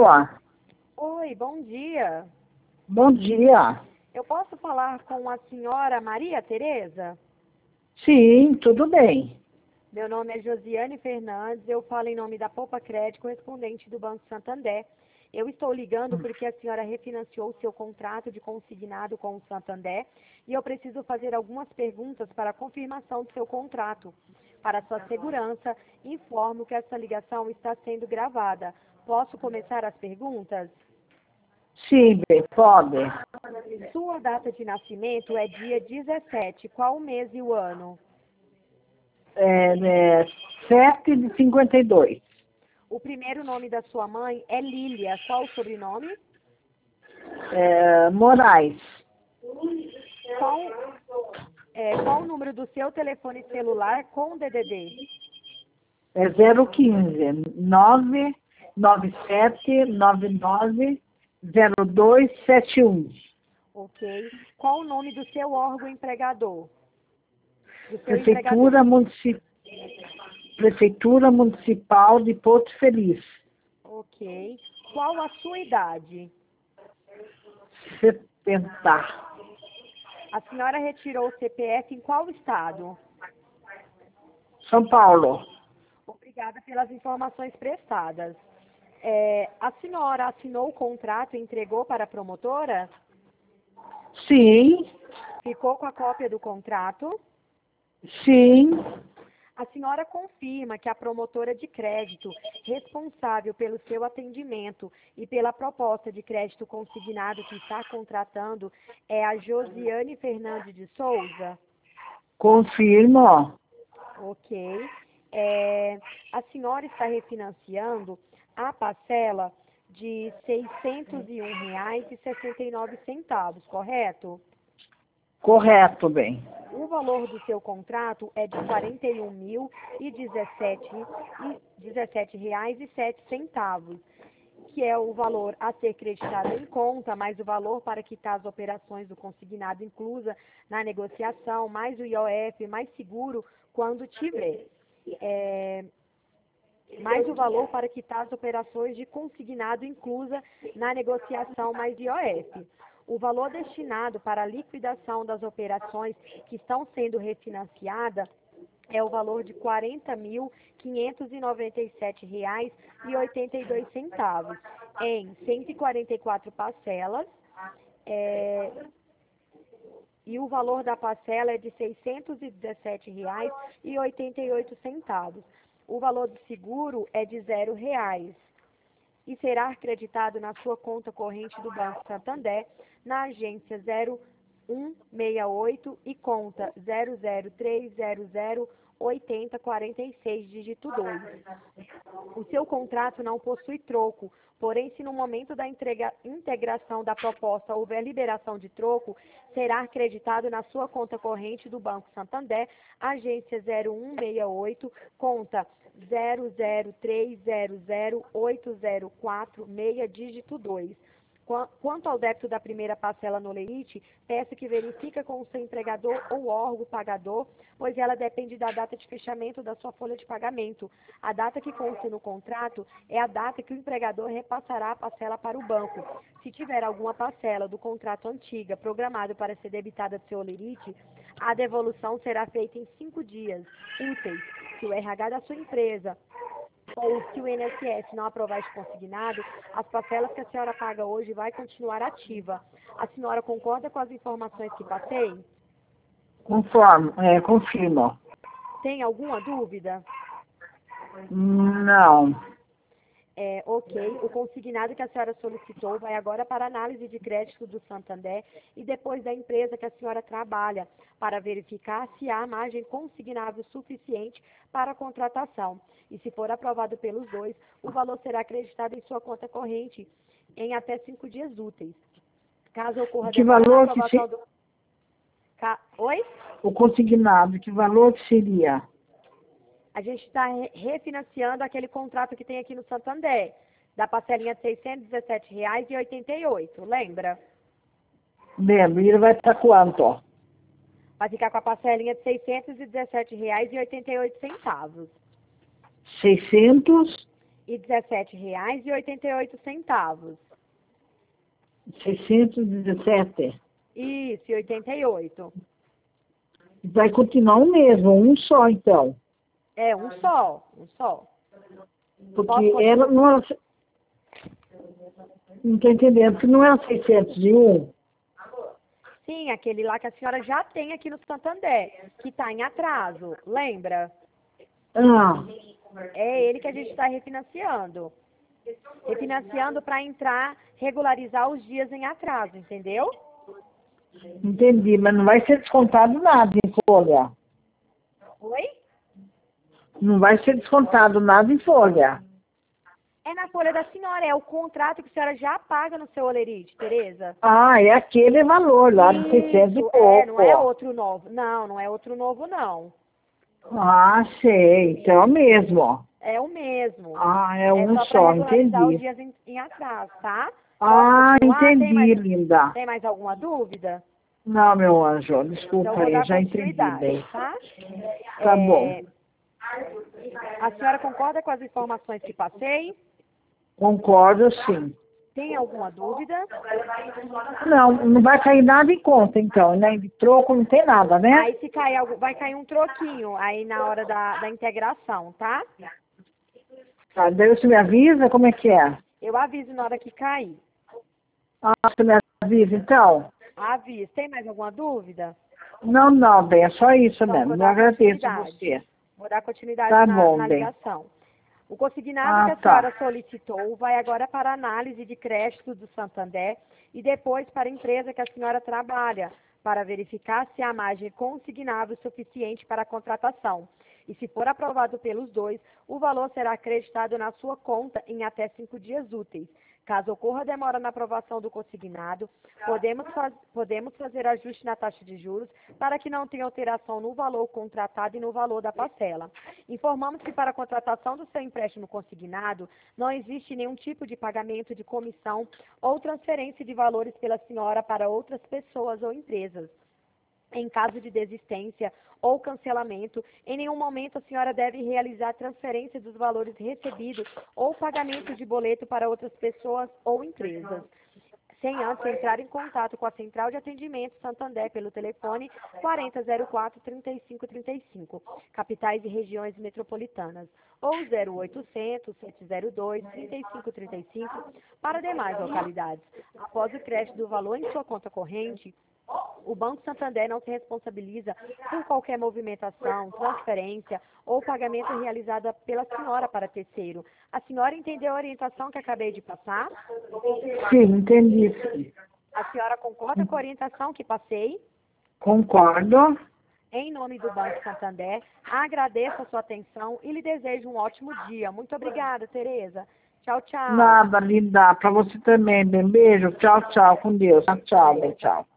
Oi, bom dia. Bom dia. Eu posso falar com a senhora Maria Tereza? Sim, tudo bem. Meu nome é Josiane Fernandes, eu falo em nome da Poupa Crédito, correspondente do Banco Santander. Eu estou ligando porque a senhora refinanciou seu contrato de consignado com o Santander e eu preciso fazer algumas perguntas para a confirmação do seu contrato. Para sua segurança, informo que essa ligação está sendo gravada. Posso começar as perguntas? Sim, bem, pode. Sua data de nascimento é dia 17. Qual o mês e o ano? 7 de 52. O primeiro nome da sua mãe é Lília. Qual o sobrenome? Moraes. Qual o número do seu telefone celular com DDD? 015 997 99 0271. Ok. Qual o nome do seu órgão empregador? Do seu Prefeitura, empregador. Prefeitura Municipal de Porto Feliz. Ok. Qual a sua idade? 70. A senhora retirou o CPF em qual estado? São Paulo. Obrigada pelas informações prestadas. A senhora assinou o contrato e entregou para a promotora? Sim, Ficou com a cópia do contrato? sim, A senhora confirma que a promotora de crédito responsável pelo seu atendimento e pela proposta de crédito consignado que está contratando é a Josiane Fernandes de Souza? confirmo. Ok. A senhora está refinanciando a parcela de R$ 601,69, correto? Correto, bem. O valor do seu contrato é de R$ 41.017,07, que é o valor a ser creditado em conta, mais o valor para quitar as operações do consignado inclusa na negociação, mais o IOF, mais seguro quando tiver. Mais o valor para quitar as operações de consignado inclusa na negociação, mais IOF. O valor destinado para a liquidação das operações que estão sendo refinanciadas é o valor de R$ 40.597,82 em 144 parcelas, e o valor da parcela é de R$ 617,88. O valor do seguro é de R$ 0 e será acreditado na sua conta corrente do Banco Santander, na agência 0168 e conta 003008046, dígito 2. O seu contrato não possui troco, porém, se no momento da integração da proposta houver liberação de troco, será acreditado na sua conta corrente do Banco Santander, agência 0168, conta 003008046, dígito 2. Quanto ao débito da primeira parcela no limite, peço que verifique com o seu empregador ou órgão pagador, pois ela depende da data de fechamento da sua folha de pagamento. A data que consta no contrato é a data que o empregador repassará a parcela para o banco. Se tiver alguma parcela do contrato antiga programada para ser debitada do seu limite, a devolução será feita em 5 dias úteis. Se o RH da sua empresa ou se o INSS não aprovar este consignado, as parcelas que a senhora paga hoje vai continuar ativa. A senhora concorda com as informações que passei? Confirmo. Tem alguma dúvida? Não. Ok. O consignado que a senhora solicitou vai agora para a análise de crédito do Santander e depois da empresa que a senhora trabalha, para verificar se há margem consignável suficiente para a contratação. E se for aprovado pelos dois, o valor será acreditado em sua conta corrente em até 5 dias úteis. Caso ocorra Que demora na valor aprovação do... Oi? o consignado, que valor que seria? A gente está refinanciando aquele contrato que tem aqui no Santander, da parcelinha de R$ 617,88, lembra? Lembro, e ele vai para quanto? Vai ficar com a parcelinha de R$ 617,88. 600? e R$17,88. 617. Isso, e 88. Vai continuar o mesmo, um só, então. É, um só, um só. Porque Posso ela não era... Não estou entendendo, porque não era 601. Sim, aquele lá que a senhora já tem aqui no Santander, que está em atraso, lembra? Ah, É ele que a gente está refinanciando. Refinanciando para entrar, regularizar os dias em atraso, entendeu? entendi, mas não vai ser descontado nada em folha. Oi? Não vai ser descontado nada em folha. É na folha da senhora, é o contrato que a senhora já paga no seu olerite, Tereza. Ah, é aquele valor lá de 600 e Isso, pouco. não é outro novo. Não, não é outro novo, não. Ah, sei, então é o mesmo. É o mesmo. Ah, é É um só para só, regularizar os entendi. dias em atraso, tá? Posso Ah, continuar? entendi, linda. Tem mais alguma dúvida? Não, meu anjo, Então, desculpa eu vou aí, dar já entendi continuidade, bem. tá? Tá bom, É, a senhora concorda com as informações que passei? concordo sim. Tem alguma dúvida? Não, não vai cair nada em conta, então, né? De troco não tem nada, né? Aí se cair algo, vai cair um troquinho aí na hora da integração, tá? Tá, daí você me avisa como é que é? Eu aviso na hora que cair. Ah, você me avisa, então? Aviso. Tem mais alguma dúvida? Não, não, bem, é só isso Então, mesmo. vou Eu dar agradeço continuidade. você. Vou dar continuidade Tá na, bom, na bem. ligação. O consignado que Ah, a tá. senhora solicitou vai agora para análise de crédito do Santander e depois para a empresa que a senhora trabalha, para verificar se há margem consignável suficiente para a contratação. E se for aprovado pelos dois, o valor será acreditado na sua conta em até 5 dias úteis. Caso ocorra demora na aprovação do consignado, podemos fazer ajuste na taxa de juros para que não tenha alteração no valor contratado e no valor da parcela. Informamos que para a contratação do seu empréstimo consignado, não existe nenhum tipo de pagamento de comissão ou transferência de valores pela senhora para outras pessoas ou empresas. Em caso de desistência ou cancelamento, em nenhum momento a senhora deve realizar transferência dos valores recebidos ou pagamento de boleto para outras pessoas ou empresas, sem antes entrar em contato com a Central de Atendimento Santander pelo telefone 4004-3535, capitais e regiões metropolitanas, ou 0800-702-3535 para demais localidades. Após o crédito do valor em sua conta corrente, o Banco Santander não se responsabiliza por qualquer movimentação, transferência ou pagamento realizada pela senhora para terceiro. A senhora entendeu a orientação que acabei de passar? Sim, entendi, sim. A senhora concorda com a orientação que passei? Concordo. Em nome do Banco Santander, agradeço a sua atenção e lhe desejo um ótimo dia. Muito obrigada, Tereza. Tchau, tchau. Nada, linda. Pra você também, bem. Beijo. Tchau, tchau. Com Deus. Tchau, tchau, bem, tchau.